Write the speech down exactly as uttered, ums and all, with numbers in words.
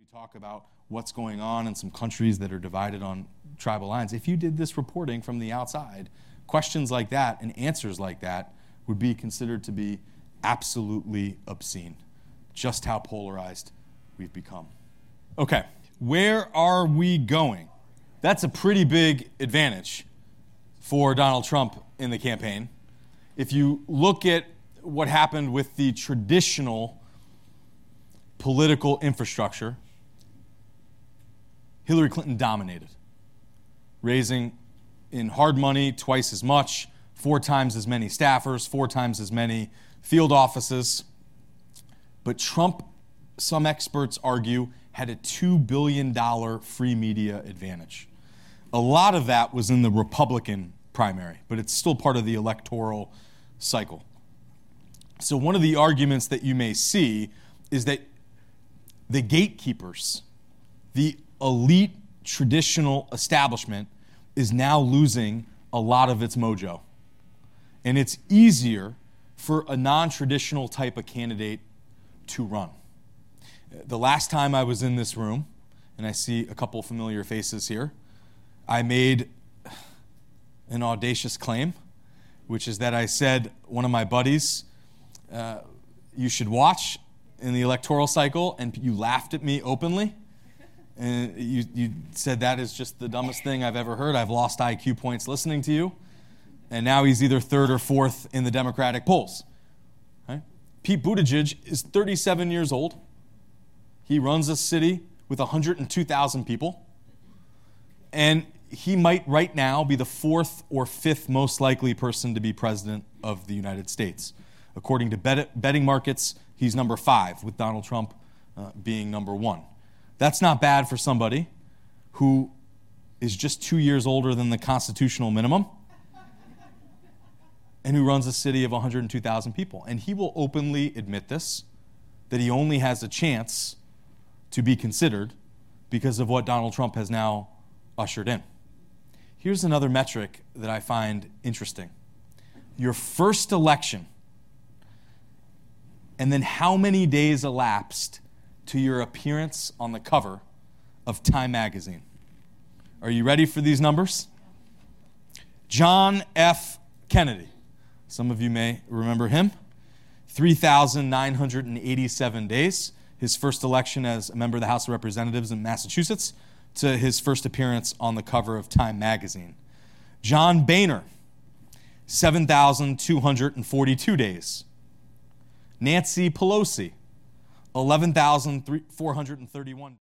talk about what's going on in some countries that are divided on tribal lines, if you did this reporting from the outside, questions like that and answers like that would be considered to be absolutely obscene. Just how polarized we've become. Okay, where are we going? That's a pretty big advantage for Donald Trump in the campaign. If you look at what happened with the traditional political infrastructure, Hillary Clinton dominated, raising in hard money twice as much, four times as many staffers, four times as many field offices. But Trump, some experts argue, had a two billion dollars free media advantage. A lot of that was in the Republican primary, but it's still part of the electoral cycle. So one of the arguments that you may see is that the gatekeepers, the elite traditional establishment, is now losing a lot of its mojo. And it's easier for a non-traditional type of candidate to run. The last time I was in this room, and I see a couple familiar faces here, I made an audacious claim, which is that I said one of my buddies, uh, you should watch in the electoral cycle, and you laughed at me openly. And you, you said that is just the dumbest thing I've ever heard. I've lost I Q points listening to you. And now he's either third or fourth in the Democratic polls. Right? Pete Buttigieg is thirty-seven years old. He runs a city with one hundred two thousand people. And he might right now be the fourth or fifth most likely person to be president of the United States. According to bet- betting markets, he's number five, with Donald Trump uh, being number one. That's not bad for somebody who is just two years older than the constitutional minimum and who runs a city of one hundred two thousand people. And he will openly admit this, that he only has a chance to be considered because of what Donald Trump has now ushered in. Here's another metric that I find interesting. Your first election, and then how many days elapsed to your appearance on the cover of Time magazine. Are you ready for these numbers? John F. Kennedy. Some of you may remember him. three thousand nine hundred eighty-seven days. His first election as a member of the House of Representatives in Massachusetts to his first appearance on the cover of Time magazine. John Boehner, seven thousand two hundred forty-two days. Nancy Pelosi, eleven thousand four hundred thirty-one